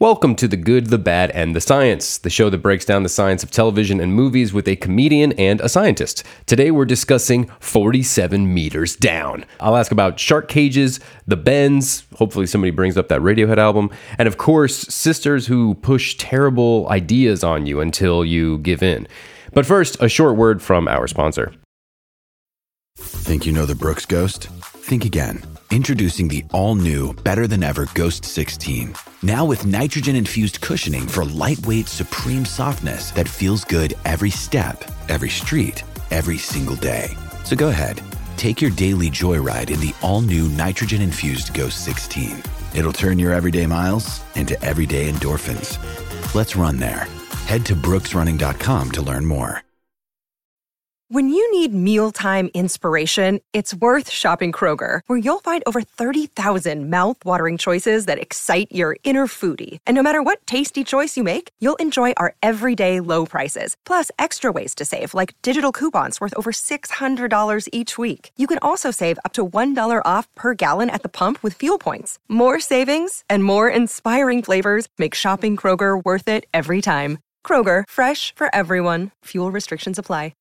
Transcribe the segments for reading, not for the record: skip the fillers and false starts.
Welcome to The Good, the Bad, and the Science, the show that breaks down the science of television and movies with a comedian and a scientist. Today we're discussing 47 Meters Down. I'll ask about shark cages, the bends, hopefully somebody brings up that Radiohead album, and of course, sisters who push terrible ideas on you until you give in. But first, a short word from our sponsor. Think you know the Brooks Ghost? Think again. Introducing the all-new, better-than-ever Ghost 16. Now with nitrogen-infused cushioning for lightweight, supreme softness that feels good every step, every street, every single day. So go ahead, take your daily joyride in the all-new nitrogen-infused Ghost 16. It'll turn your everyday miles into everyday endorphins. Let's run there. Head to brooksrunning.com to learn more. When you need mealtime inspiration, it's worth shopping Kroger, where you'll find over 30,000 mouth-watering choices that excite your inner foodie. And no matter what tasty choice you make, you'll enjoy our everyday low prices, plus extra ways to save, like digital coupons worth over $600 each week. You can also save up to $1 off per gallon at the pump with fuel points. More savings and more inspiring flavors make shopping Kroger worth it every time. Kroger, fresh for everyone. Fuel restrictions apply.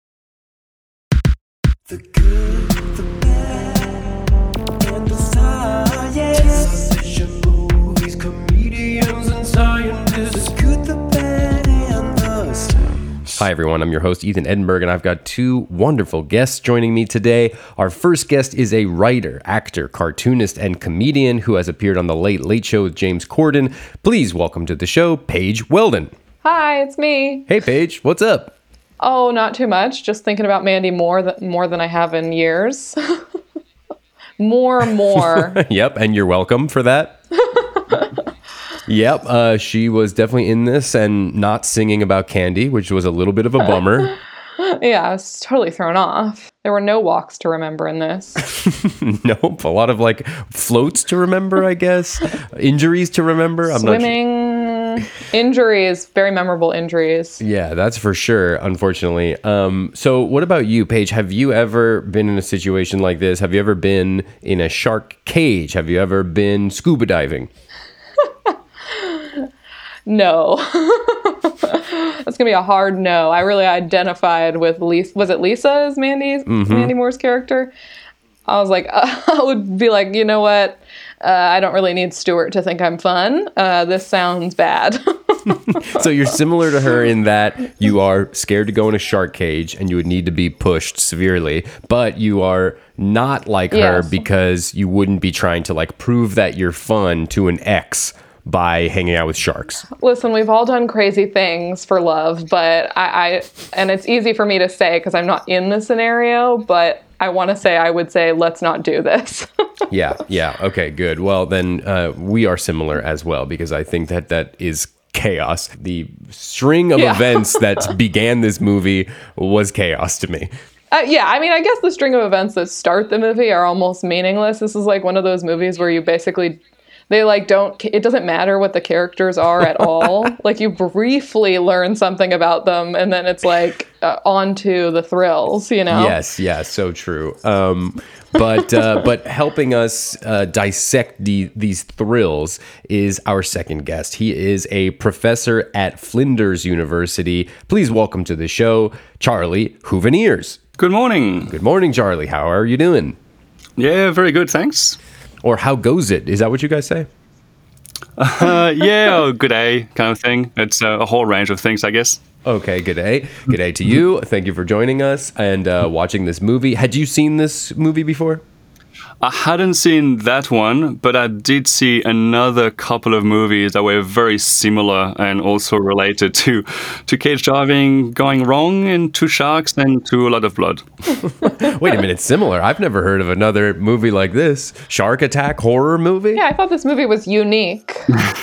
The good, the bad, and the science. Television, movies, comedians, and scientists. The good, the bad, and the science. Hi everyone, I'm your host Ethan Edinburgh, and I've got two wonderful guests joining me today. Our first guest is a writer, actor, cartoonist, and comedian who has appeared on The Late Late Show with James Corden. Please welcome to the show, Paige Weldon. Hi, it's me. Hey Paige, what's up? Oh, not too much. Just thinking about Mandy more than I have in years. more. Yep, and you're welcome for that. Yep, she was definitely in this and not singing about candy, which was a little bit of a bummer. Yeah, I was totally thrown off. There were no walks to remember in this. Nope, a lot of like floats to remember, I guess. Injuries to remember. I'm Swimming. not sure. Injuries, very memorable injuries. Yeah, that's for sure, unfortunately. So what about you, Paige? Have you ever been in a situation like this? Have you ever been in a shark cage? Have you ever been scuba diving? No. That's going to be a hard no. I really identified with Lisa. Was it Lisa as Mandy Moore's character? I was like, I would be like, you know what? I don't really need Stuart to think I'm fun. This sounds bad. So you're similar to her in that you are scared to go in a shark cage and you would need to be pushed severely, but you are not like her because you wouldn't be trying to like prove that you're fun to an ex by hanging out with sharks. Listen, we've all done crazy things for love, but I and it's easy for me to say because I'm not in the scenario, but I want to say I would say let's not do this. Yeah. Okay, good. Well, then we are similar as well because I think that is chaos. The string of events that began this movie was chaos to me. Yeah, I mean, I guess the string of events that start the movie are almost meaningless. This is like one of those movies where you basically... They like it doesn't matter what the characters are at all. Like you briefly learn something about them and then it's like on to the thrills, you know? Yes, so true. But helping us dissect these thrills is our second guest. He is a professor at Flinders University. Please welcome to the show, Charlie Houveniers. Good morning. Good morning, Charlie. How are you doing? Yeah, very good, thanks. Or how goes it? Is that what you guys say? Yeah, or good day kind of thing. It's a whole range of things, I guess. Okay, good day. Good day to you. Thank you for joining us and watching this movie. Had you seen this movie before? I hadn't seen that one, but I did see another couple of movies that were very similar and also related to cage diving going wrong and to sharks and to a lot of blood. Wait a minute, similar? I've never heard of another movie like this. Shark attack horror movie? Yeah, I thought this movie was unique.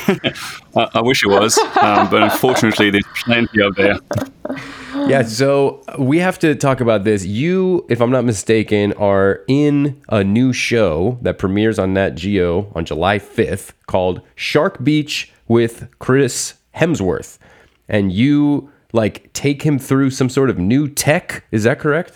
I wish it was, but unfortunately there's plenty out there. Yeah, so we have to talk about this. You, if I'm not mistaken, are in a new show that premieres on Nat Geo on July 5th called Shark Beach with Chris Hemsworth. And you, like, take him through some sort of new tech. Is that correct?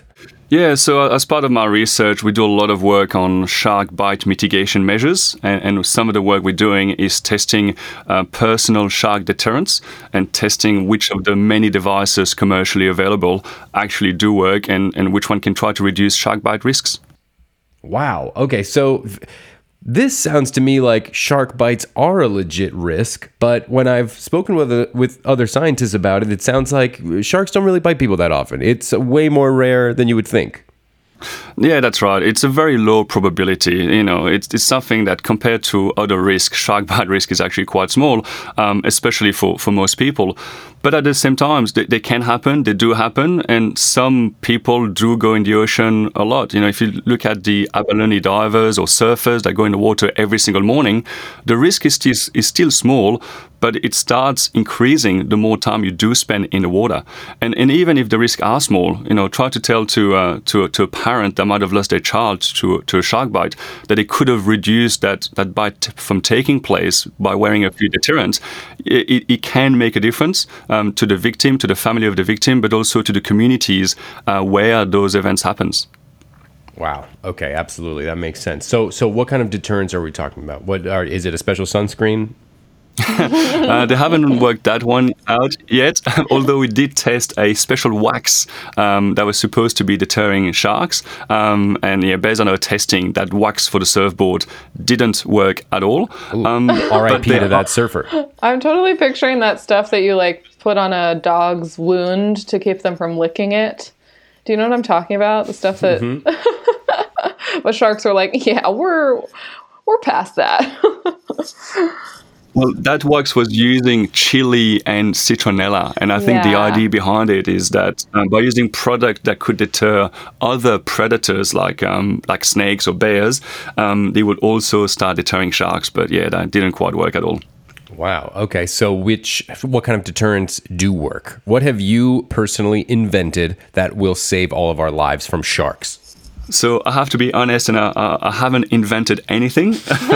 Yeah, so as part of my research, we do a lot of work on shark bite mitigation measures. And some of the work we're doing is testing personal shark deterrents and testing which of the many devices commercially available actually do work and which one can try to reduce shark bite risks. Wow. Okay, so this sounds to me like shark bites are a legit risk, but when I've spoken with other scientists about it, it sounds like sharks don't really bite people that often. It's way more rare than you would think. Yeah, that's right. It's a very low probability. It's something that compared to other risks, shark bite risk is actually quite small, especially for most people. But at the same time, they can happen, they do happen, and some people do go in the ocean a lot. If you look at the abalone divers or surfers that go in the water every single morning, the risk is still small, but it starts increasing the more time you do spend in the water. And even if the risks are small, try to tell to a parent that might have lost their child to a shark bite that they could have reduced that bite from taking place by wearing a few deterrents. It can make a difference to the victim, to the family of the victim, but also to the communities where those events happens. Wow. Okay, absolutely. That makes sense. So what kind of deterrents are we talking about? Is it a special sunscreen? They haven't worked that one out yet, although we did test a special wax that was supposed to be deterring sharks. Based on our testing, that wax for the surfboard didn't work at all. R.I.P. to that surfer. I'm totally picturing that stuff that you put on a dog's wound to keep them from licking it. Do you know what I'm talking about? The stuff that but sharks are like, yeah, we're past that. Well, that wax was using chili and citronella, and I think the idea behind it is that by using product that could deter other predators like snakes or bears, they would also start deterring sharks. But yeah, that didn't quite work at all. Wow. Okay. So what kind of deterrents do work? What have you personally invented that will save all of our lives from sharks? So I have to be honest, and I haven't invented anything.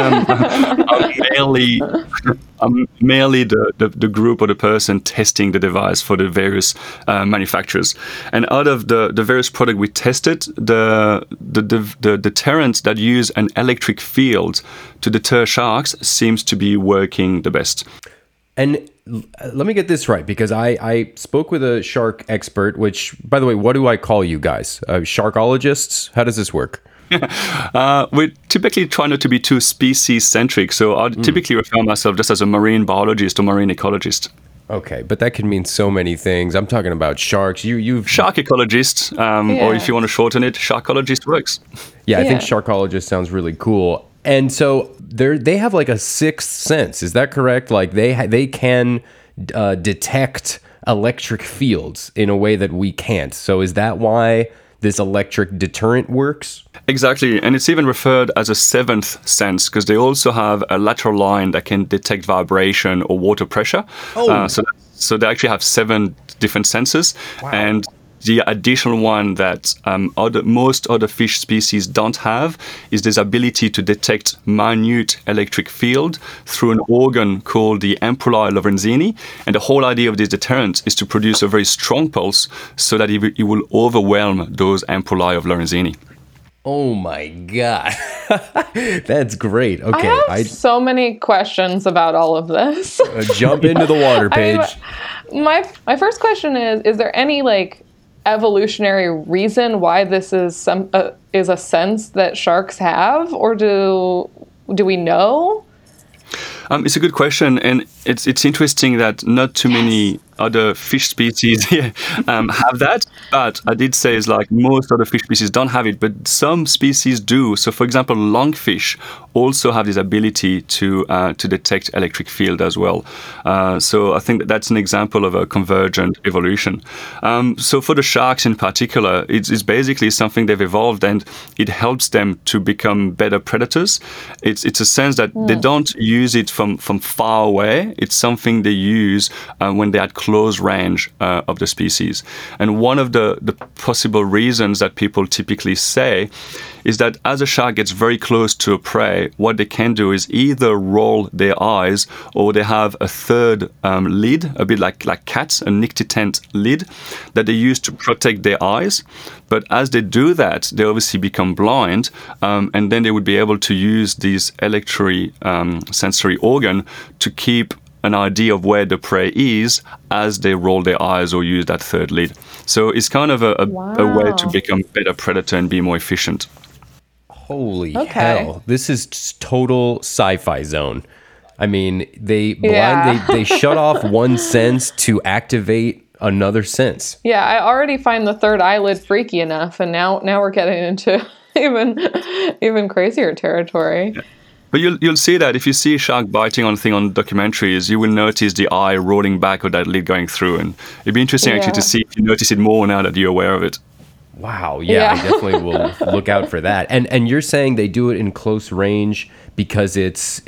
I'm merely the group or the person testing the device for the various manufacturers. And out of the various products we tested, the deterrents that use an electric field to deter sharks seems to be working the best. And let me get this right, because I spoke with a shark expert, which, by the way, what do I call you guys? Sharkologists? How does this work? We typically try not to be too species-centric, so I typically refer myself just as a marine biologist or marine ecologist. Okay, but that can mean so many things. I'm talking about sharks. You've shark ecologist, or if you want to shorten it, sharkologist works. Yeah, I think sharkologist sounds really cool. And so they have like a sixth sense. Is that correct? Like they can detect electric fields in a way that we can't. So is that why this electric deterrent works? Exactly. And it's even referred as a seventh sense because they also have a lateral line that can detect vibration or water pressure. So they actually have 7 different senses. Wow. And the additional one that most other fish species don't have is this ability to detect minute electric field through an organ called the ampullae lorenzini. And the whole idea of this deterrent is to produce a very strong pulse so that it will overwhelm those ampullae of Lorenzini. Oh my God. That's great. Okay. I have so many questions about all of this. Jump into the water, Paige. My first question is there any evolutionary reason why this is a sense that sharks have, or do we know? It's a good question, and it's interesting that not too many other fish species have that. But I did say most other fish species don't have it, but some species do. So, for example, lungfish also have this ability to detect electric field as well. So I think that's an example of a convergent evolution. So for the sharks in particular, it's basically something they've evolved, and it helps them to become better predators. It's a sense that they don't use it from far away. It's something they use when they're at close range of the species. And one of the possible reasons that people typically say is that as a shark gets very close to a prey, prey, what they can do is either roll their eyes, or they have a third lid, a bit like cats, a nictitant lid that they use to protect their eyes. But as they do that, they obviously become blind, and then they would be able to use these sensory organ to keep an idea of where the prey is as they roll their eyes or use that third lid. So it's kind of a way to become a better predator and be more efficient. Holy hell. This is total sci-fi zone. I mean, they shut off one sense to activate another sense. Yeah, I already find the third eyelid freaky enough, and now we're getting into even crazier territory. Yeah. But you'll see that if you see a shark biting on a thing on documentaries, you will notice the eye rolling back or that lid going through. And it'd be interesting actually to see if you notice it more now that you're aware of it. Wow. Yeah. I definitely will look out for that. And you're saying they do it in close range because it's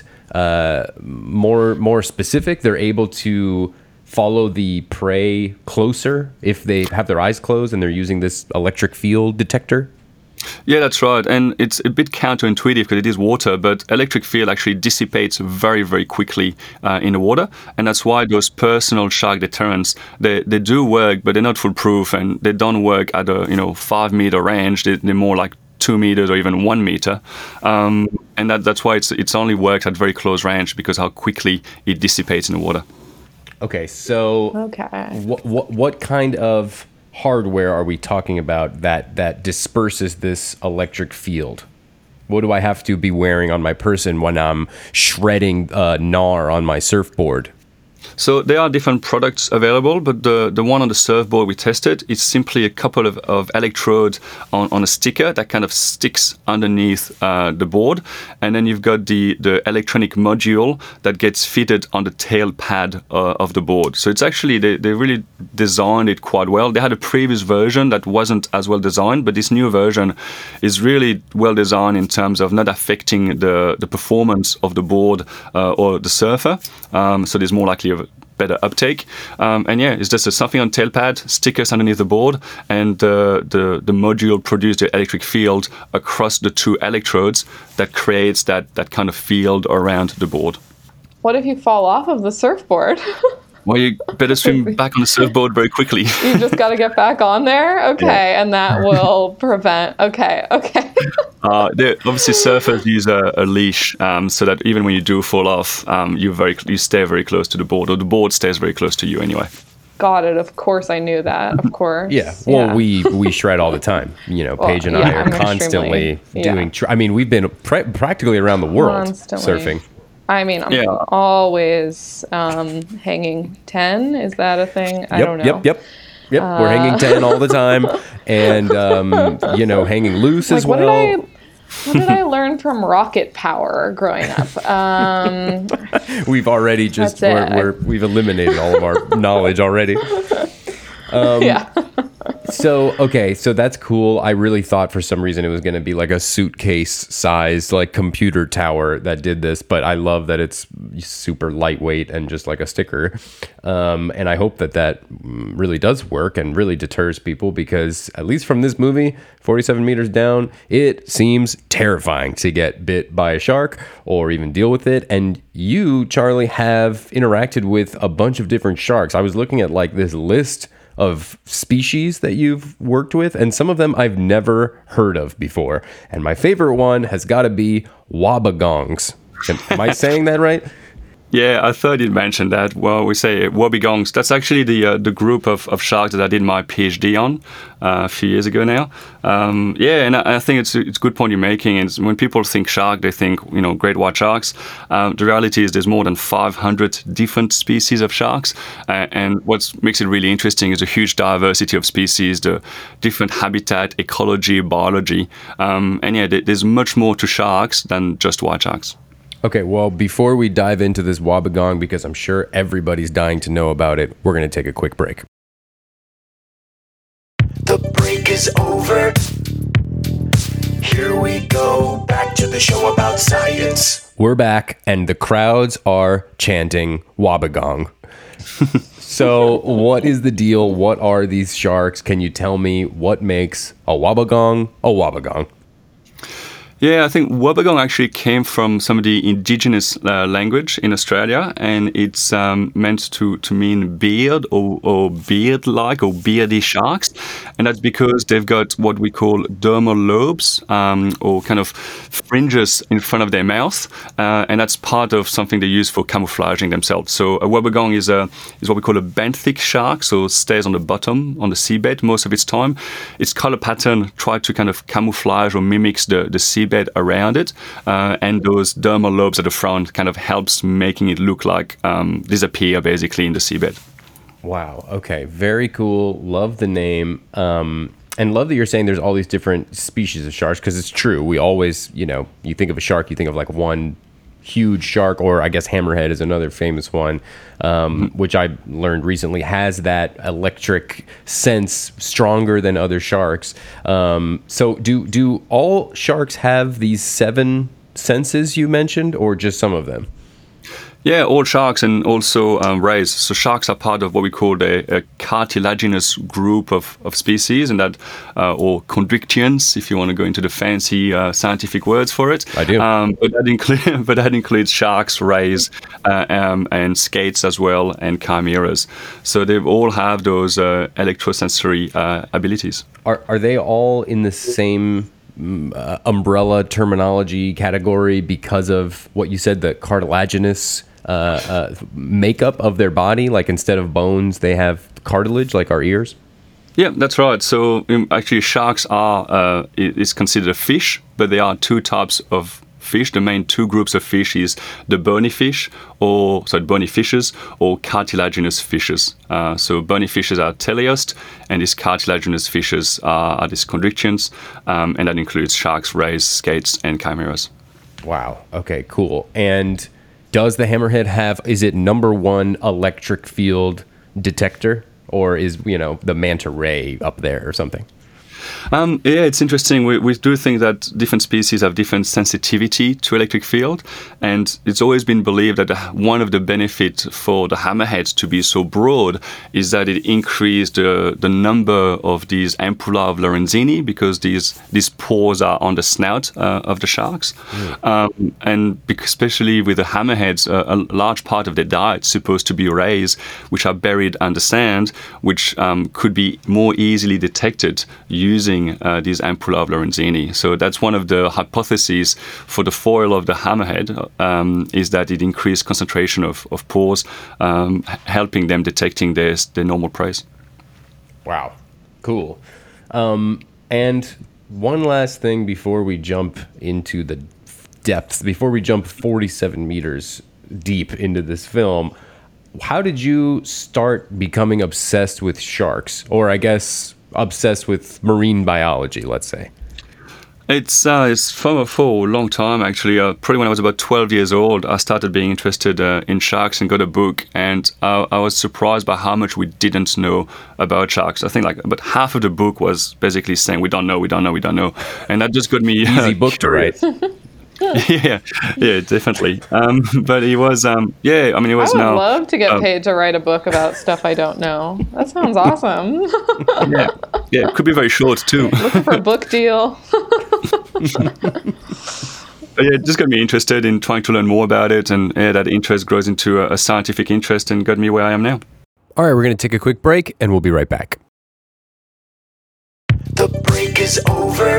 more specific. They're able to follow the prey closer if they have their eyes closed and they're using this electric field detector. Yeah, that's right. And it's a bit counterintuitive because it is water, but electric field actually dissipates very, very quickly in the water. And that's why those personal shark deterrents, they do work, but they're not foolproof, and they don't work at a 5-meter range. They're more like 2 meters or even 1 meter. And that's why it's only works at very close range, because how quickly it dissipates in the water. Okay, so what kind of hardware are we talking about that disperses this electric field? What do I have to be wearing on my person when I'm shredding gnar on my surfboard? So there are different products available, but the one on the surfboard we tested is simply a couple of electrodes on a sticker that kind of sticks underneath the board. And then you've got the electronic module that gets fitted on the tail pad of the board. So it's actually, they really designed it quite well. They had a previous version that wasn't as well designed, but this new version is really well designed in terms of not affecting the performance of the board or the surfer. So there's more likely a better uptake. And yeah, it's just something on tail pad, stickers underneath the board, and the module produces the electric field across the two electrodes that creates that kind of field around the board. What if you fall off of the surfboard? Well, you better swim back on the surfboard very quickly. You just got to get back on there? Okay, and that will prevent... Okay. Obviously, surfers use a leash so that even when you do fall off, you stay very close to the board, or the board stays very close to you anyway. Got it. Of course, I knew that. Of course. Yeah. Well, we shred all the time. Paige and I are constantly doing... we've been practically around the world surfing. I'm always hanging 10. Is that a thing? I don't know. Yep. We're hanging 10 all the time, and hanging loose as well. What did I learn from rocket power growing up? We've already we've eliminated all of our knowledge already. So that's cool. I really thought for some reason it was going to be like a suitcase-sized like computer tower that did this, but I love that it's super lightweight and just like a sticker. And I hope that really does work and really deters people, because at least from this movie, 47 meters down, it seems terrifying to get bit by a shark or even deal with it. And you, Charlie, have interacted with a bunch of different sharks. I was looking at like this list of species that you've worked with, and some of them I've never heard of before. And my favorite one has got to be wobbegongs. Am I saying that right? Yeah, I thought you'd mention that. Well, we say wobbegongs. That's actually the group of sharks that I did my PhD on a few years ago now. And I think it's a good point you're making. And when people think shark, they think great white sharks. The reality is there's more than 500 different species of sharks. And what makes it really interesting is a huge diversity of species, the different habitat, ecology, biology. There's much more to sharks than just white sharks. Okay, well, before we dive into this wobbegong, because I'm sure everybody's dying to know about it, we're going to take a quick break. The break is over. Here we go, back to the show about science. We're back, and the crowds are chanting wobbegong. So what is the deal? What are these sharks? Can you tell me what makes a wobbegong a wobbegong? Yeah, I think Wobbegong actually came from some of the indigenous language in Australia, and it's meant to mean beard or beard-like or beardy sharks, and that's because they've got what we call dermal lobes or kind of fringes in front of their mouth, and that's part of something they use for camouflaging themselves. So a Wobbegong is what we call a benthic shark, so stays on the bottom on the seabed most of its time. Its color pattern tries to kind of camouflage or mimics the seabed around it, and those dermal lobes at the front kind of helps making it look like disappear basically in the seabed. Wow. Okay. Very cool. Love the name. And love that you're saying there's all these different species of sharks, because it's true. We always, you think of a shark, you think of like one huge shark, or I guess hammerhead is another famous one, which I learned recently has that electric sense stronger than other sharks. So do all sharks have these 7 senses you mentioned, or just some of them? Yeah, all sharks and also rays. So sharks are part of what we call a cartilaginous group of species, and that or chondrichthyans, if you want to go into the fancy scientific words for it. I do. But that includes sharks, rays, and skates as well, and chimeras. So they all have those electrosensory abilities. Are they all in the same umbrella terminology category because of what you said, the cartilaginous makeup of their body? Like instead of bones, they have cartilage, like our ears? Yeah, that's right. So actually, sharks is considered a fish, but there are 2 types of fish. The main 2 groups of fish is the bony fish, bony fishes, or cartilaginous fishes. So bony fishes are teleost, and these cartilaginous fishes are these chondrichthyans, and that includes sharks, rays, skates, and chimeras. Wow. Okay, cool. And does the hammerhead is it number 1 electric field detector, or is, the manta ray up there or something? Yeah, it's interesting. We do think that different species have different sensitivity to electric field, and it's always been believed that one of the benefits for the hammerheads to be so broad is that it increased the number of these ampulla of Lorenzini, because these pores are on the snout of the sharks. And especially with the hammerheads, a large part of their diet is supposed to be rays, which are buried under sand, which could be more easily detected using these ampulla of Lorenzini. So that's one of the hypotheses for the foil of the hammerhead, is that it increased concentration of pores, helping them detecting their normal prey. Wow. Cool. And one last thing before we jump into the depths, before we jump 47 meters deep into this film, how did you start becoming obsessed with sharks? Or I guess obsessed with marine biology, let's say? It's for a long time, actually. Probably when I was about 12 years old, I started being interested in sharks and got a book. And I was surprised by how much we didn't know about sharks. I think like about half of the book was basically saying, we don't know. And that just got me easy book to write. yeah, definitely. But it was, it was I would now. love to get paid to write a book about stuff I don't know. That sounds awesome. Yeah, it could be very short too. Looking for a book deal. It just got me interested in trying to learn more about it, and that interest grows into a scientific interest and got me where I am now. All right, we're going to take a quick break, and we'll be right back. The break is over.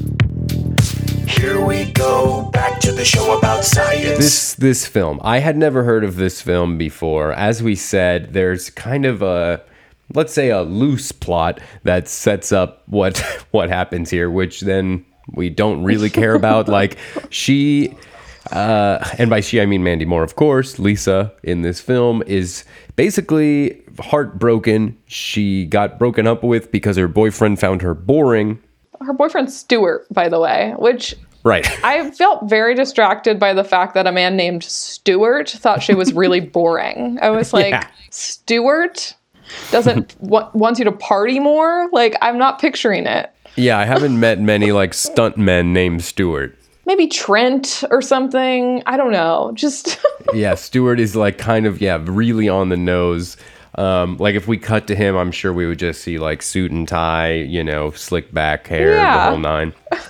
Here we go, back to the show about science. This film, I had never heard of this film before. As we said, there's kind of let's say a loose plot that sets up what happens here, which then we don't really care about. Like she, and by she I mean Mandy Moore, of course. Lisa in this film is basically heartbroken. She got broken up with because her boyfriend found her boring. Her boyfriend's Stuart, by the way, which right. I felt very distracted by the fact that a man named Stuart thought she was really boring. I was like, Yeah. Stuart wants you to party more? Like, I'm not picturing it. Yeah, I haven't met many like stunt men named Stuart. Maybe Trent or something. I don't know. Just Yeah, Stuart is like kind of, really on the nose. Like if we cut to him, I'm sure we would just see like suit and tie, slick back hair, the whole nine.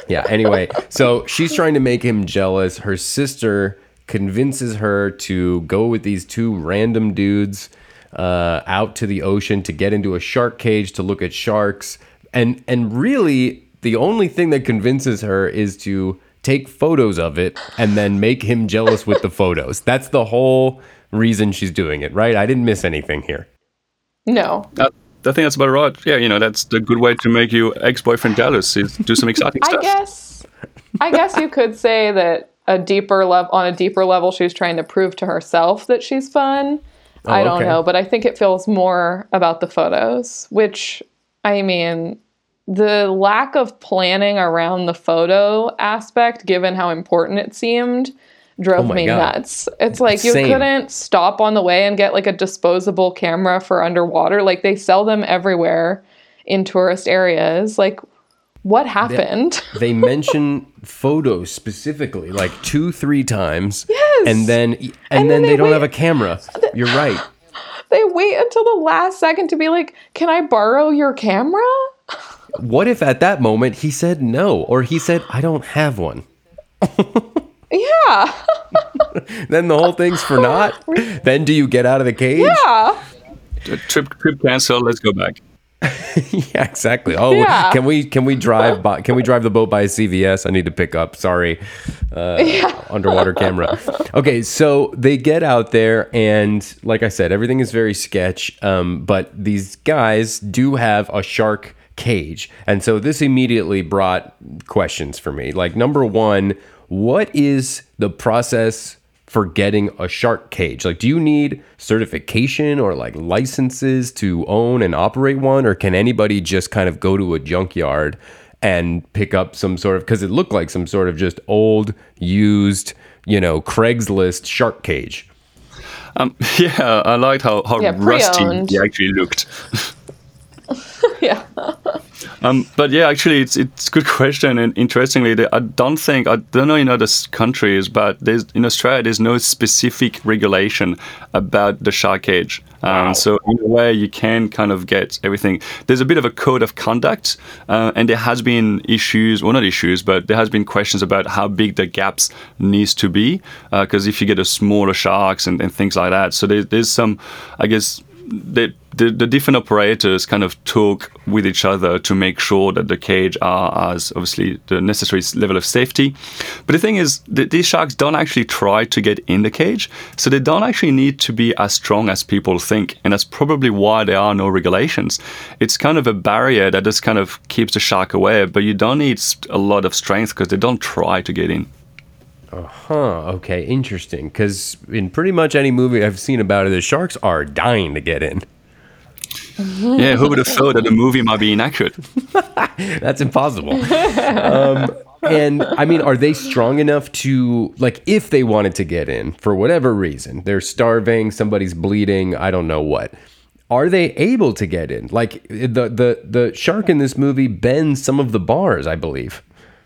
Yeah, anyway, so she's trying to make him jealous. Her sister convinces her to go with these two random dudes out to the ocean to get into a shark cage to look at sharks. And really, the only thing that convinces her is to take photos of it and then make him jealous with the photos. That's the whole reason she's doing it, right? I didn't miss anything here. No. I think that's about right. Yeah, that's the good way to make your ex-boyfriend jealous is do some exciting stuff. I guess you could say that on a deeper level, she's trying to prove to herself that she's fun. I don't know, but I think it feels more about the photos, which, I mean, the lack of planning around the photo aspect, given how important it seemed, drove me nuts. It's like you couldn't stop on the way and get like a disposable camera for underwater. Like they sell them everywhere in tourist areas. Like what happened? They mention photos specifically like 2-3 times. Yes. And then they don't have a camera. You're right. They wait until the last second to be like, "Can I borrow your camera?" What if at that moment he said no, or he said, "I don't have one"? Yeah. Then the whole thing's for naught. Then do you get out of the cage? Yeah. Trip cancel. Let's go back. Yeah, exactly. Oh, Yeah. can we drive the boat by CVS? I need to pick up. Sorry, underwater camera. Okay, so they get out there, and like I said, everything is very sketch. But these guys do have a shark cage, and so this immediately brought questions for me. Like number one, what is the process for getting a shark cage? Like, do you need certification or like licenses to own and operate one? Or can anybody just kind of go to a junkyard and pick up some sort of, because it looked like some sort of just old, used, Craigslist shark cage? Yeah, I liked how rusty pre-owned. he actually looked. Yeah. But yeah, actually, it's a good question. And interestingly, I don't know in other countries, but in Australia, there's no specific regulation about the shark cage. So in a way, you can kind of get everything. There's a bit of a code of conduct, and there has been issues, well, not issues, but there has been questions about how big the gaps needs to be, because if you get a smaller sharks and things like that. So there's some, I guess, the different operators kind of talk with each other to make sure that the cage has obviously the necessary level of safety. But the thing is, these sharks don't actually try to get in the cage, so they don't actually need to be as strong as people think, and that's probably why there are no regulations. It's kind of a barrier that just kind of keeps the shark away, but you don't need a lot of strength because they don't try to get in. Okay, interesting. Because in pretty much any movie I've seen about it, the sharks are dying to get in. Yeah, who would have thought that the movie might be inaccurate? That's impossible. And I mean, are they strong enough to, like, if they wanted to get in for whatever reason, they're starving, somebody's bleeding, I don't know what, are they able to get in? Like the shark in this movie bends some of the bars, I believe.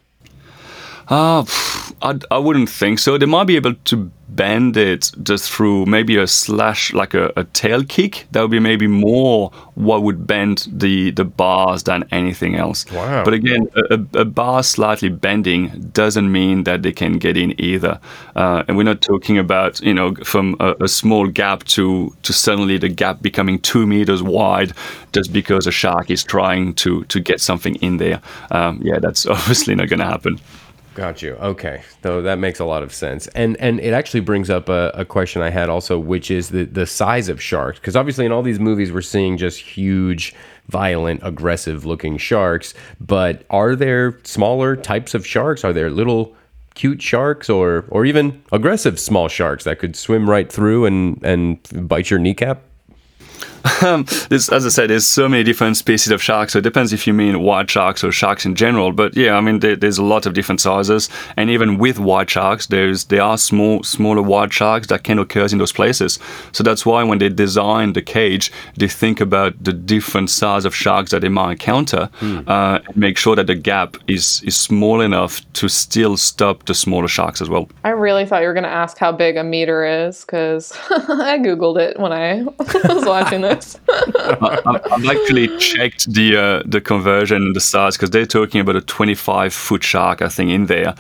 I wouldn't think so. They might be able to bend it just through maybe a slash, like a tail kick. That would be maybe more what would bend the bars than anything else. Wow. But again, a bar slightly bending doesn't mean that they can get in either. And we're not talking about, from a small gap to suddenly the gap becoming 2 meters wide just because a shark is trying to get something in there. Yeah, that's obviously not going to happen. Got you. Okay. So that makes a lot of sense. And it actually brings up a question I had also, which is the size of sharks. Because obviously in all these movies, we're seeing just huge, violent, aggressive looking sharks. But are there smaller types of sharks? Are there little cute sharks or even aggressive small sharks that could swim right through and bite your kneecap? As I said, there's so many different species of sharks, so it depends if you mean white sharks or sharks in general. But yeah, I mean, there's a lot of different sizes, and even with white sharks, there are smaller white sharks that can occur in those places. So that's why when they design the cage, they think about the different size of sharks that they might encounter, and make sure that the gap is small enough to still stop the smaller sharks as well. I really thought you were going to ask how big a meter is, because I Googled it when I was watching this. this. I've actually checked the conversion and the size because they're talking about a 25-foot shark, I think, in there,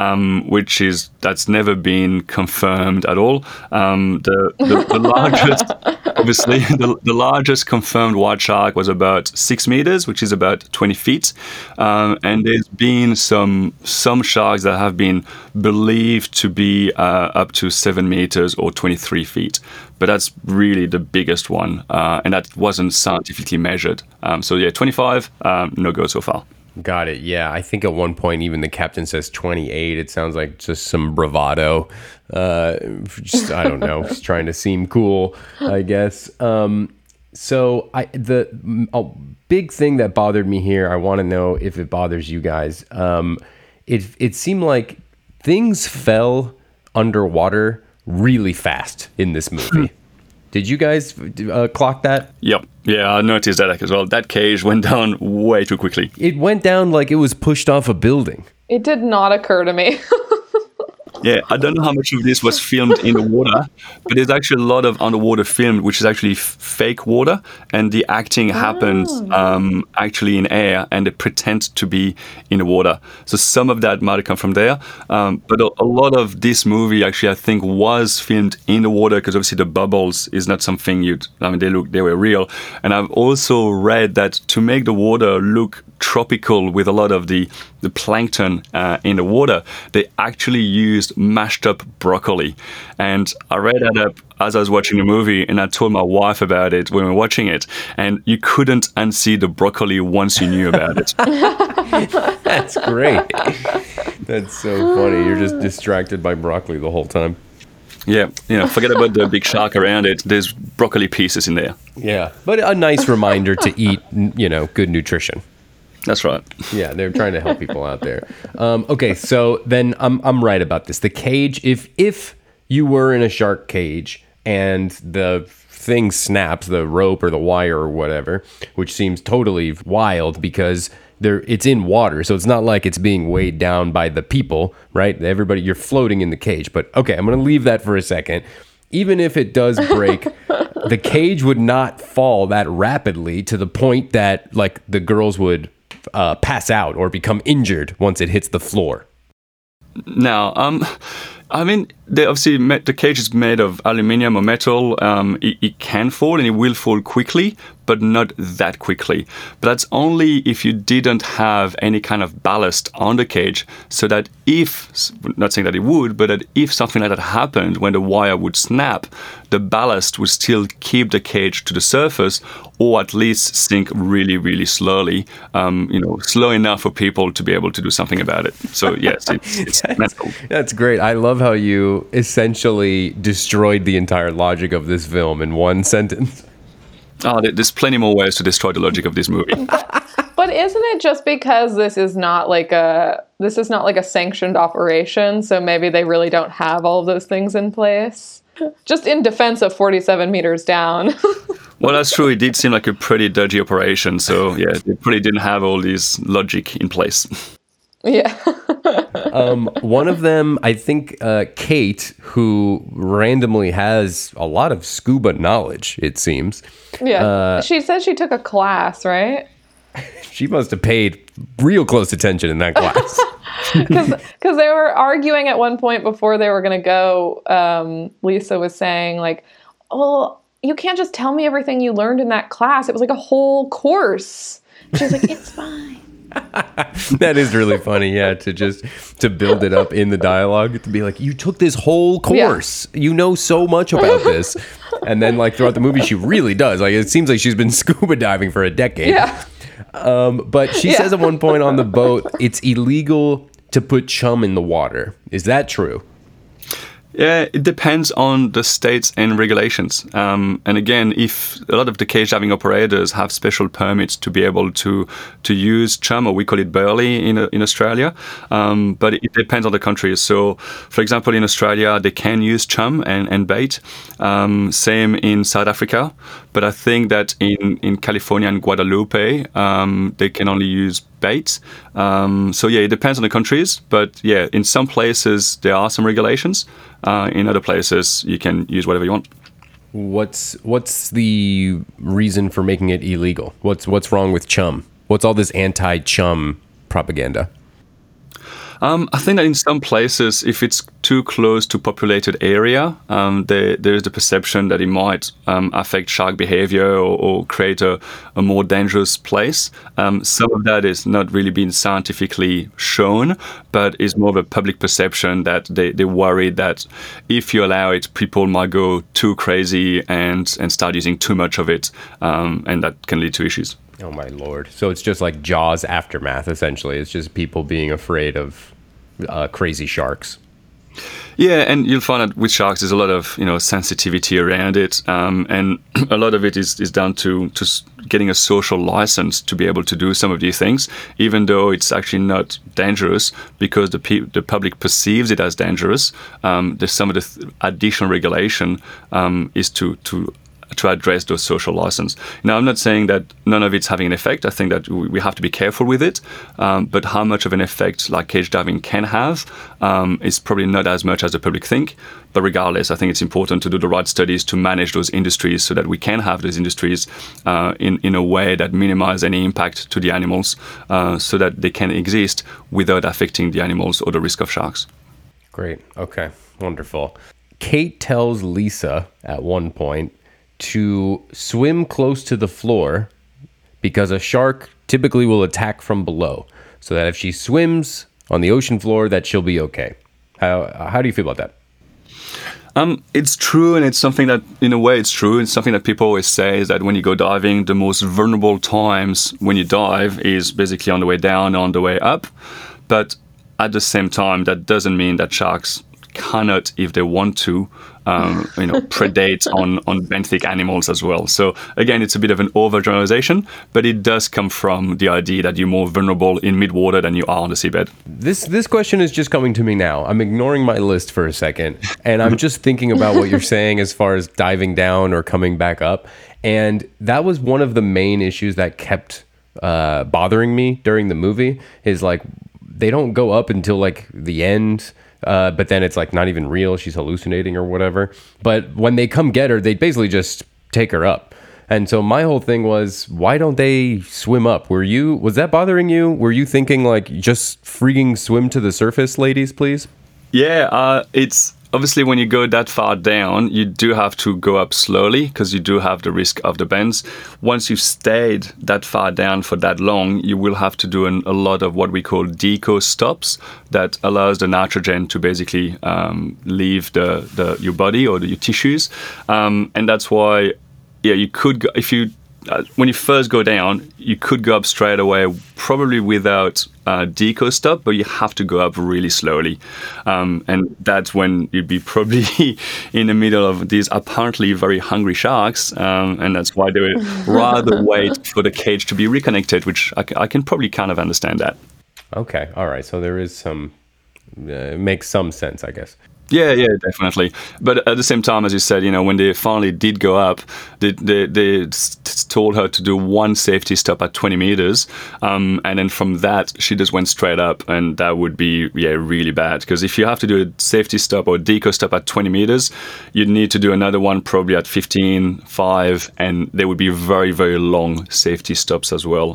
that's never been confirmed at all. The largest, obviously, the largest confirmed white shark was about 6 meters, which is about 20 feet, and there's been some sharks that have been believed to be up to 7 meters or 23 feet. But that's really the biggest one, and that wasn't scientifically measured. So yeah, 25, no go so far. Got it. Yeah, I think at one point even the captain says 28. It sounds like just some bravado. I don't know, just trying to seem cool, I guess. So the big thing that bothered me here, I want to know if it bothers you guys. It seemed like things fell underwater really fast in this movie. Did you guys clock that? Yep. Yeah, I noticed that as well. That cage went down way too quickly. It went down like it was pushed off a building. It did not occur to me. Yeah, I don't know how much of this was filmed in the water, but there's actually a lot of underwater filmed, which is actually fake water, and the acting happens actually in air, and they pretend to be in the water. So some of that might have come from there, but a lot of this movie actually, I think, was filmed in the water because obviously the bubbles is not something they were real. And I've also read that to make the water look tropical with a lot of the plankton in the water, they actually used mashed up broccoli. And I read that up as I was watching the movie, and I told my wife about it when we were watching it, and you couldn't unsee the broccoli once you knew about it. That's great. That's so funny. You're just distracted by broccoli the whole time. Yeah, forget about the big shark around it. There's broccoli pieces in there. Yeah, but a nice reminder to eat, good nutrition. That's right. Yeah, they're trying to help people out there. Okay, so then I'm right about this. The cage, if you were in a shark cage and the thing snaps, the rope or the wire or whatever, which seems totally wild because it's in water, so it's not like it's being weighed down by the people, right? Everybody, you're floating in the cage. But okay, I'm going to leave that for a second. Even if it does break, the cage would not fall that rapidly to the point that like the girls would pass out or become injured once it hits the floor. Now, the cage is made of aluminium or metal. It can fall and it will fall quickly, but not that quickly. But that's only if you didn't have any kind of ballast on the cage, so that not saying that it would, but that if something like that happened, when the wire would snap, the ballast would still keep the cage to the surface, or at least sink really, really slowly, slow enough for people to be able to do something about it. So yes, it's metal. That's great. I love how you essentially destroyed the entire logic of this film in one sentence. Oh, there's plenty more ways to destroy the logic of this movie. But isn't it just because this is not like a sanctioned operation, so maybe they really don't have all of those things in place? Just in defense of 47 meters down. Well, that's true. It did seem like a pretty dodgy operation. So yeah, they probably didn't have all this logic in place. Yeah. One of them, I think, Kate, who randomly has a lot of scuba knowledge, it seems. Yeah. She said she took a class, right? She must have paid real close attention in that class. Because they were arguing at one point before they were going to go. Lisa was saying, like, oh, you can't just tell me everything you learned in that class. It was like a whole course. She's like, it's fine. That is really funny, yeah, to build it up in the dialogue, to be like, you took this whole course, you know so much about this, and then like throughout the movie she really does, like it seems like she's been scuba diving for a decade. Yeah. But she says at one point on the boat it's illegal to put chum in the water. Is that true? Yeah, it depends on the states and regulations. And again, if a lot of the cage diving operators have special permits to be able to use chum, or we call it burley in Australia, but it depends on the countries. So, for example, in Australia, they can use chum and bait. Same in South Africa. But I think that in California and Guadalupe, they can only use bait. So yeah, it depends on the countries. But yeah, in some places there are some regulations. In other places, you can use whatever you want. What's the reason for making it illegal? What's wrong with chum? What's all this anti-chum propaganda? I think that in some places, if it's too close to populated area, there is the perception that it might affect shark behavior or create a more dangerous place. Some of that is not really being scientifically shown, but is more of a public perception that they worry that if you allow it, people might go too crazy and start using too much of it, and that can lead to issues. Oh my Lord. So it's just like Jaws aftermath, essentially. It's just people being afraid of crazy sharks. Yeah, and you'll find that with sharks, there's a lot of sensitivity around it, and a lot of it is down to getting a social license to be able to do some of these things, even though it's actually not dangerous because the public perceives it as dangerous. There's some of the additional regulation is to address those social license. Now, I'm not saying that none of it's having an effect. I think that we have to be careful with it. But how much of an effect like cage diving can have is probably not as much as the public think. But regardless, I think it's important to do the right studies to manage those industries so that we can have those industries in a way that minimize any impact to the animals so that they can exist without affecting the animals or the risk of sharks. Great. Okay. Wonderful. Kate tells Lisa at one point to swim close to the floor because a shark typically will attack from below, so that if she swims on the ocean floor, that she'll be okay. How do you feel about that? It's true, and it's something that, in a way, it's true. It's something that people always say is that when you go diving, the most vulnerable times when you dive is basically on the way down, on the way up. But at the same time, that doesn't mean that sharks cannot, if they want to, predate on benthic animals as well. So again, it's a bit of an overgeneralization, but it does come from the idea that you're more vulnerable in midwater than you are on the seabed. This question is just coming to me now. I'm ignoring my list for a second, and I'm just thinking about what you're saying as far as diving down or coming back up. And that was one of the main issues that kept bothering me during the movie, is like they don't go up until like the end. But then it's like not even real. She's hallucinating or whatever. But when they come get her, they basically just take her up. And so my whole thing was, why don't they swim up? Was that bothering you? Were you thinking like, just freaking swim to the surface, ladies, please? Yeah, it's obviously when you go that far down, you do have to go up slowly because you do have the risk of the bends. Once you've stayed that far down for that long, you will have to do a lot of what we call deco stops that allows the nitrogen to basically leave your body or your tissues. And that's why, you could go, when you first go down, you could go up straight away, probably without deco stop, but you have to go up really slowly. And that's when you'd be probably in the middle of these apparently very hungry sharks. And that's why they would rather wait for the cage to be reconnected, which I can probably kind of understand that. Okay. All right. So there is makes some sense, I guess. Yeah, definitely. But at the same time, as you said, when they finally did go up, they told her to do one safety stop at 20 meters. And then from that, she just went straight up. And that would be, really bad. Because if you have to do a safety stop or deco stop at 20 meters, you'd need to do another one probably at 15, 5. And there would be very, very long safety stops as well.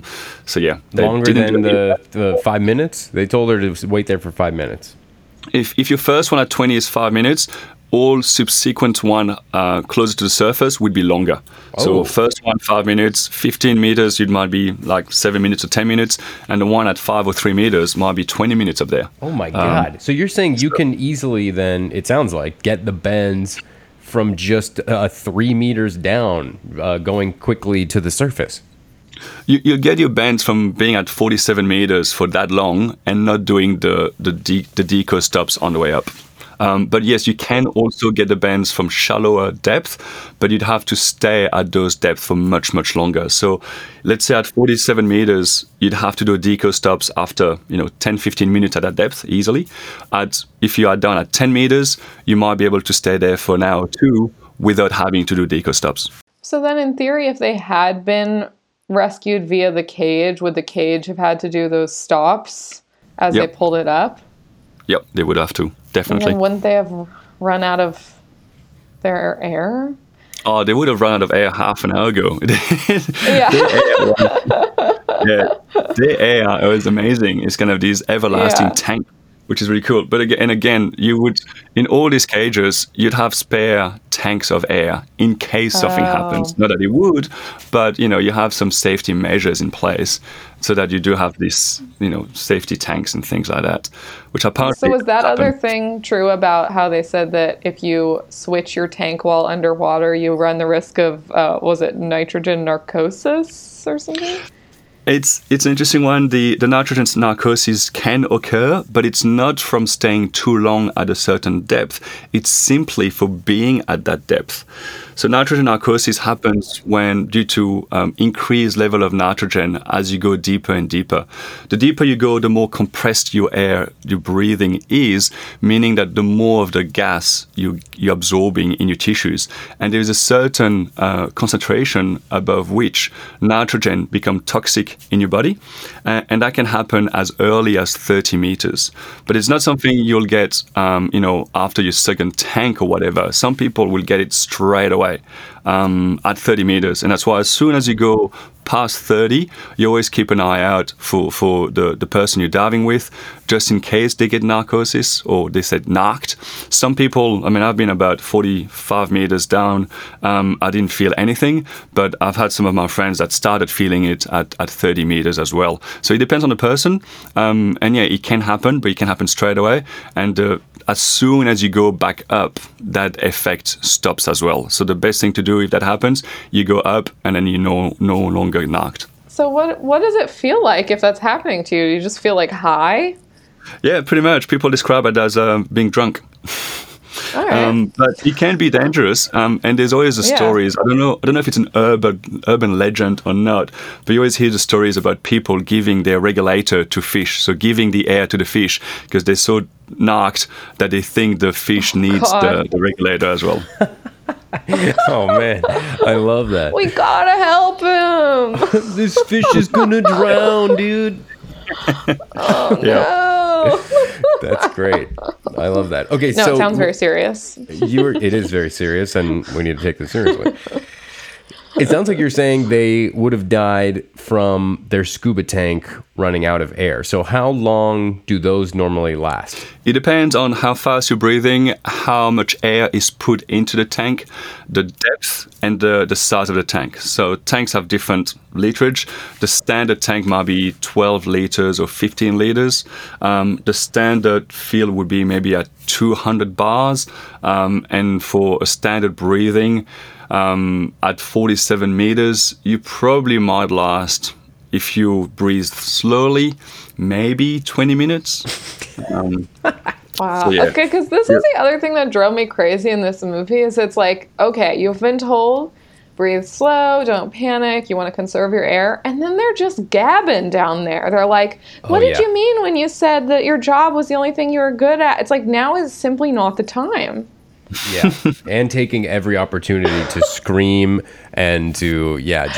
Longer than the 5 minutes? They told her to wait there for 5 minutes. If your first one at 20 is 5 minutes, all subsequent one closer to the surface would be longer. Oh. So first one, 5 minutes, 15 meters, it might be like 7 minutes or 10 minutes. And the one at 5 or 3 meters might be 20 minutes up there. Oh my God. So you're saying you can easily then, it sounds like, get the bends from just 3 meters down, going quickly to the surface. You'll get your bends from being at 47 meters for that long and not doing the deco stops on the way up. But yes, you can also get the bends from shallower depth, but you'd have to stay at those depths for much, much longer. So let's say at 47 meters, you'd have to do deco stops after 10, 15 minutes at that depth easily. If you are down at 10 meters, you might be able to stay there for an hour or two without having to do deco stops. So then in theory, if they had been rescued via the cage, would the cage have had to do those stops as they pulled it up? Yep, they would have to, definitely. And then wouldn't they have run out of their air? Oh, they would have run out of air half an hour ago. Yeah. The air was amazing. It's kind of these everlasting Yeah. tank, which is really cool. But again, you would, in all these cages, you'd have spare tanks of air in case something happens. Not that it would, but you have some safety measures in place so that you do have these, safety tanks and things like that, which apparently. So was that happen. other thing true about how they said that if you switch your tank while underwater, you run the risk of, was it nitrogen narcosis or something? It's an interesting one. The nitrogen narcosis can occur, but it's not from staying too long at a certain depth. It's simply for being at that depth. So nitrogen narcosis happens when due to increased level of nitrogen as you go deeper and deeper. The deeper you go, the more compressed your air, your breathing is, meaning that the more of the gas you're absorbing in your tissues. And there's a certain concentration above which nitrogen becomes toxic in your body. And that can happen as early as 30 meters. But it's not something you'll get, after your second tank or whatever. Some people will get it straight away. At 30 meters. And that's why as soon as you go past 30, you always keep an eye out for the person you're diving with, just in case they get narcosis or they said narked. Some people, I've been about 45 meters down. I didn't feel anything, but I've had some of my friends that started feeling it at 30 meters as well. So it depends on the person. And yeah, it can happen, but it can happen straight away. And as soon as you go back up, that effect stops as well. So the best thing to do if that happens, you go up and then you're no longer knocked. So what does it feel like if that's happening to you? Do you just feel like high? Yeah, pretty much. People describe it as being drunk. All right. But it can be dangerous, and there's always the stories. I don't know if it's an urban legend or not, but you always hear the stories about people giving their regulator to fish, so giving the air to the fish because they're so knocked that they think the fish needs the regulator as well. Oh man, I love that. We gotta help him. This fish is gonna drown, dude. No. That's great. I love that. Okay, No, so it sounds very serious. it is very serious, and we need to take this seriously. It sounds like you're saying they would have died from their scuba tank running out of air. So how long do those normally last? It depends on how fast you're breathing, how much air is put into the tank, the depth, and the size of the tank. So tanks have different literage. The standard tank might be 12 liters or 15 liters. The standard fill would be maybe at 200 bars. And for a standard breathing, at 47 meters, you probably might last, if you breathe slowly, maybe 20 minutes. Wow. So, yeah. Okay, because this is the other thing that drove me crazy in this movie is it's like, okay, you've been told, breathe slow, don't panic, you want to conserve your air, and then they're just gabbing down there. They're like, what did you mean when you said that your job was the only thing you were good at? It's like, now is simply not the time. Yeah, and taking every opportunity to scream and to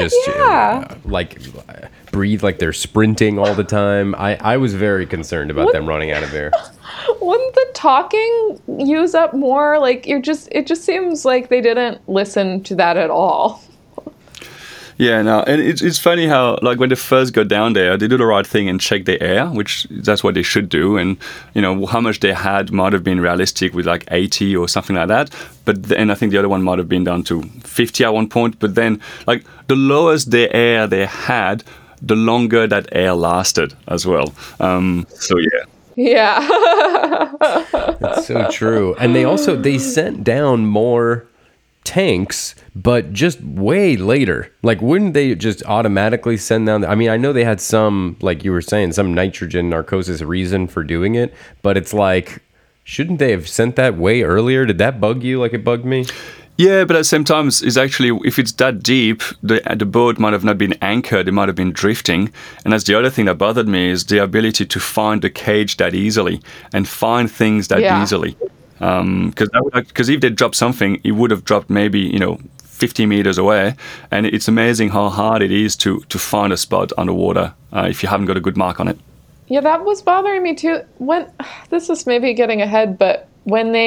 breathe like they're sprinting all the time. I was very concerned about them running out of air. Wouldn't the talking use up more? Like it just seems like they didn't listen to that at all. Yeah, no, and it's funny how, like, when they first got down there, they do the right thing and check the air, which that's what they should do. And, how much they had might have been realistic with like 80 or something like that. But then I think the other one might have been down to 50 at one point. But then, like, the lowest the air they had, the longer that air lasted as well. So, yeah. Yeah. That's so true. And they sent down more tanks, but just way later. Like, wouldn't they just automatically send down? I know they had some, like you were saying, some nitrogen narcosis reason for doing it, but it's like, shouldn't they have sent that way earlier? Did that bug you like it bugged me? Yeah, but at the same time, it's actually, if it's that deep, the boat might have not been anchored, it might have been drifting. And that's the other thing that bothered me, is the ability to find the cage that easily and find things that easily. Because if they dropped something, it would have dropped maybe 50 meters away, and it's amazing how hard it is to find a spot underwater if you haven't got a good mark on it. Yeah, that was bothering me too. This is maybe getting ahead, but when they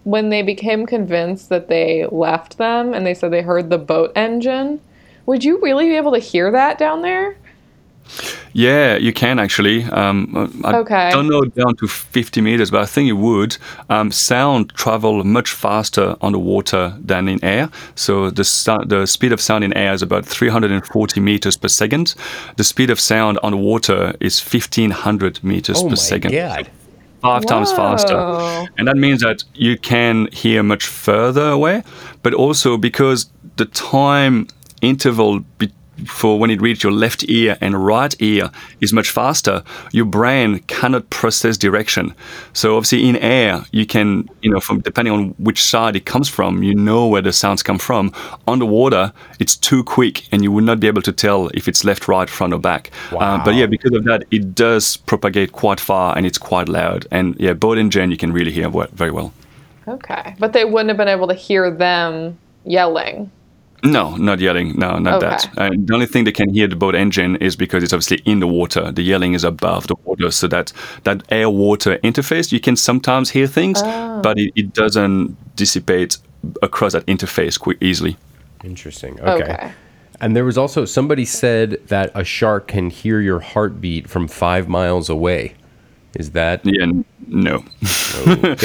when they became convinced that they left them and they said they heard the boat engine, would you really be able to hear that down there? Yeah, you can actually. I don't know down to 50 meters, but I think it would. Sound travel much faster underwater than in air. So the speed of sound in air is about 340 meters per second. The speed of sound underwater is 1,500 meters per second. Oh my God. 5 times faster. And that means that you can hear much further away, but also because the time interval for when it reaches your left ear and right ear is much faster, your brain cannot process direction. So obviously in air, you can, from depending on which side it comes from, you know where the sounds come from. Underwater, it's too quick and you will not be able to tell if it's left, right, front or back. Wow. But yeah, because of that, it does propagate quite far and it's quite loud. And yeah, boat engine, you can really hear very well. Okay. But they wouldn't have been able to hear them yelling. No, not yelling. No, not that. The only thing they can hear the boat engine is because it's obviously in the water. The yelling is above the water, so that air-water interface, you can sometimes hear things, but it doesn't dissipate across that interface easily. Interesting. Okay. And there was also, somebody said that a shark can hear your heartbeat from 5 miles away. Is that? Yeah, no. Okay.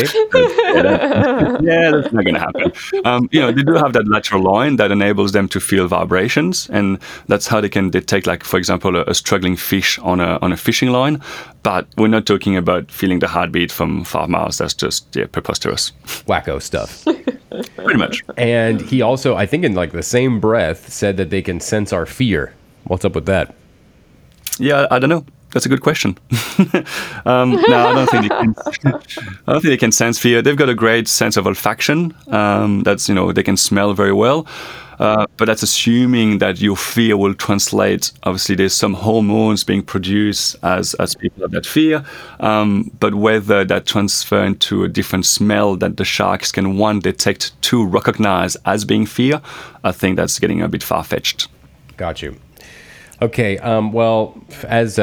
Yeah, that's not going to happen. They do have that lateral line that enables them to feel vibrations, and that's how they can detect, like, for example, a struggling fish on a fishing line. But we're not talking about feeling the heartbeat from 5 miles. That's just preposterous. Wacko stuff. Pretty much. And he also, I think in like the same breath, said that they can sense our fear. What's up with that? Yeah, I don't know. That's a good question. No, I don't think they can. I don't think they can sense fear. They've got a great sense of olfaction. That's they can smell very well. But that's assuming that your fear will translate. Obviously, there's some hormones being produced as people have that fear. But whether that transfer into a different smell that the sharks can detect, two, recognize as being fear, I think that's getting a bit far-fetched. Got you. Okay, well, as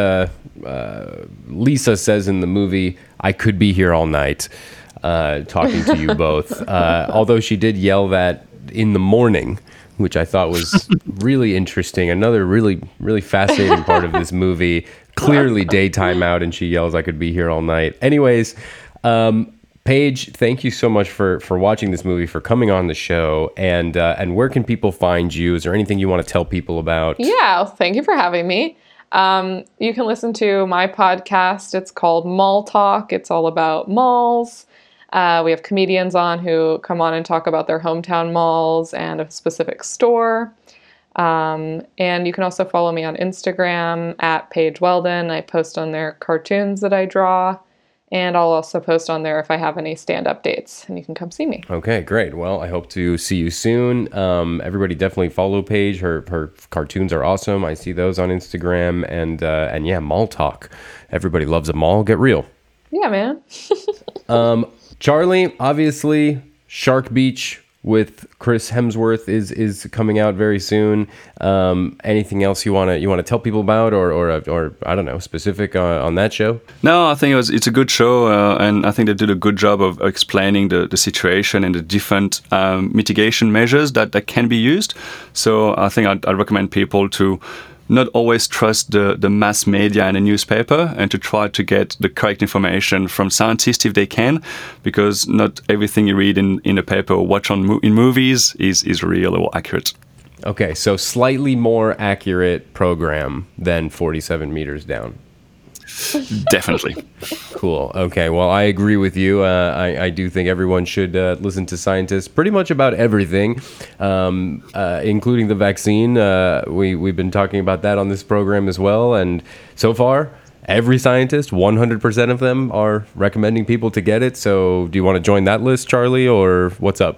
Lisa says in the movie, I could be here all night talking to you both. Although she did yell that in the morning, which I thought was really interesting. Another really, really fascinating part of this movie. Clearly daytime out, and she yells, I could be here all night. Anyways, Paige, thank you so much for watching this movie, for coming on the show, and where can people find you? Is there anything you want to tell people about? Yeah, thank you for having me. You can listen to my podcast. It's called Mall Talk. It's all about malls. We have comedians on who come on and talk about their hometown malls and a specific store. And you can also follow me on Instagram at Paige Weldon. I post on there cartoons that I draw. And I'll also post on there if I have any stand-up dates, and you can come see me. Okay, great. Well, I hope to see you soon. Everybody definitely follow Paige. Her cartoons are awesome. I see those on Instagram. And yeah, Mall Talk. Everybody loves a mall. Get real. Yeah, man. Charlie, obviously, Shark Beach with Chris Hemsworth is coming out very soon. Anything else you want to tell people about, or I don't know, specific on that show? No, I think it's a good show, and I think they did a good job of explaining the situation and the different mitigation measures that can be used. So I think I'd recommend people to not always trust the mass media and the newspaper, and to try to get the correct information from scientists if they can, because not everything you read in the paper or watch in movies is real or accurate. Okay, so slightly more accurate program than 47 meters down. Definitely. Cool. Okay. Well, I agree with you. I do think everyone should listen to scientists pretty much about everything, including the vaccine. We've been talking about that on this program as well. And so far, every scientist, 100% of them, are recommending people to get it. So do you want to join that list, Charlie, or what's up?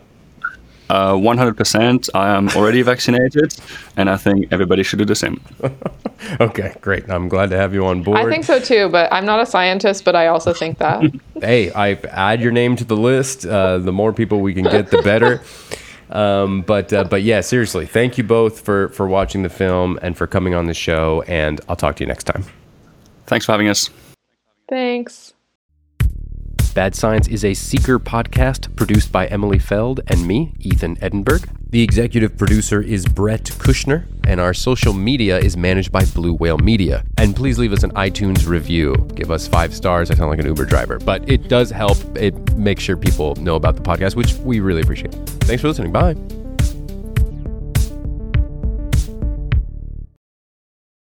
100%. I am already vaccinated, and I think everybody should do the same. Okay, great. I'm glad to have you on board. I think so too, but I'm not a scientist, but I also think that. Hey, I add your name to the list. The more people we can get, the better. But yeah, seriously, thank you both for watching the film and for coming on the show, and I'll talk to you next time. Thanks for having us. Thanks. Bad Science is a Seeker podcast produced by Emily Feld and me, Ethan Edinburgh. The executive producer is Brett Kushner, and our social media is managed by Blue Whale Media. And please leave us an iTunes review. Give us 5 stars. I sound like an Uber driver, but it does help. It makes sure people know about the podcast, which we really appreciate. Thanks for listening. Bye.